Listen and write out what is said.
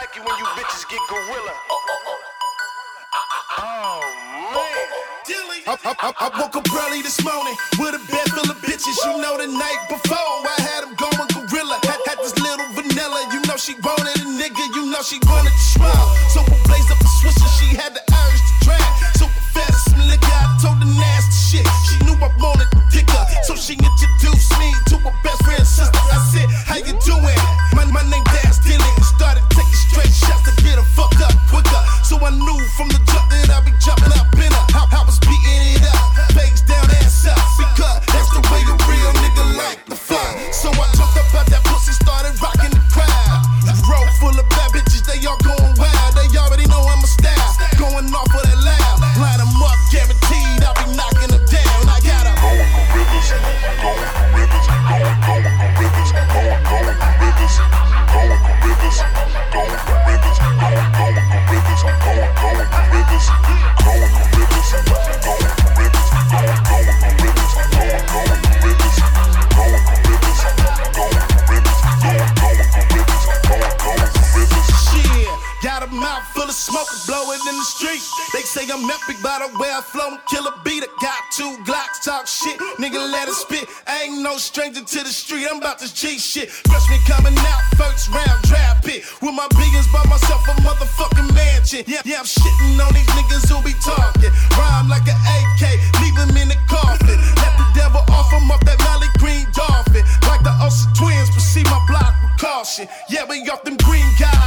lucky when you bitches get gorilla. Oh, man. I woke up early this morning with a bed full of bitches. You know, the night before I had them going gorilla. Had this little vanilla, you know she wanted a nigga, you know she wanted to smile. So I blazed up a swisher, she had the urge to drag. So I fed her some liquor, I told her nasty shit. She knew I wanted to dick her, so she introduced me to her best friend's sister. I said, how you doing? My name Daz Dilly. Started taking straight shots to get her fucked up quicker. So I knew from the jump that I be jumping up in her. I was beating it up, legs down, ass up, because that's the way a real nigga like the fuck. So I jumped up out that pussy, started rocking the crowd. Row full of bad bitches, they all going wild. They already know I'm a style, going off of that loud. Line them up, guaranteed I'll be knocking them down. I got a going gorillas, going gorillas, going gorillas, going gorillas, going gorillas, going gorillas, going gorillas, going gorillas, going gorillas, going got a mouth full of smoke, blow it in the street. They say I'm epic by the way I flow, kill a beat. I got 2 Glocks, talk shit, nigga let it spit. I ain't no stranger to the street, I'm about this G shit. Freshman coming out, first round draft pick. With my biggins by myself, a motherfucking mansion. Yeah, I'm shitting on these niggas who be talking. Rhyme like an AK, leave him in the coffin. Let the devil off him off that Molly Green Dolphin. Like the Olsen twins, proceed my block with caution. Yeah, we off them green guys.